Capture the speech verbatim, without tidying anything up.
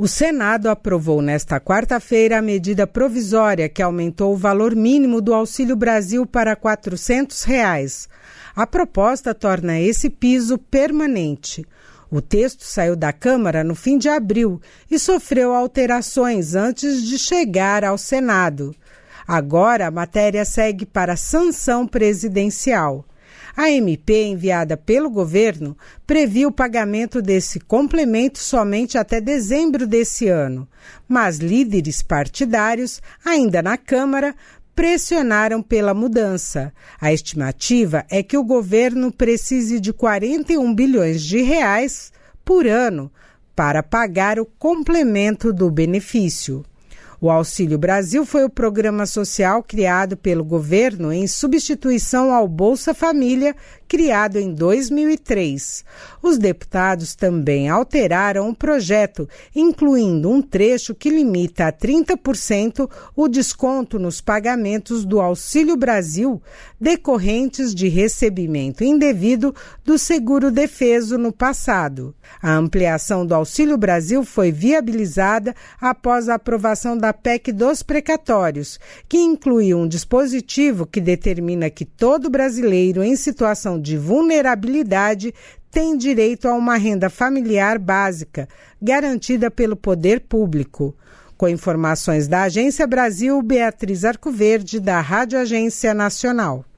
O Senado aprovou nesta quarta-feira a medida provisória que aumentou o valor mínimo do Auxílio Brasil para quatrocentos reais. A proposta torna esse piso permanente. O texto saiu da Câmara no fim de abril e sofreu alterações antes de chegar ao Senado. Agora a matéria segue para sanção presidencial. A M P enviada pelo governo previa o pagamento desse complemento somente até dezembro desse ano, mas líderes partidários, ainda na Câmara, pressionaram pela mudança. A estimativa é que o governo precise de quarenta e um bilhões de reais por ano para pagar o complemento do benefício. O Auxílio Brasil foi o programa social criado pelo governo em substituição ao Bolsa Família, criado em dois mil e três. Os deputados também alteraram o projeto, incluindo um trecho que limita a trinta por cento o desconto nos pagamentos do Auxílio Brasil decorrentes de recebimento indevido do seguro-defeso no passado. A ampliação do Auxílio Brasil foi viabilizada após a aprovação da P E C dos precatórios, que inclui um dispositivo que determina que todo brasileiro em situação de vulnerabilidade tem direito a uma renda familiar básica, garantida pelo poder público. Com informações da Agência Brasil, Beatriz Arcoverde, da Rádio Agência Nacional.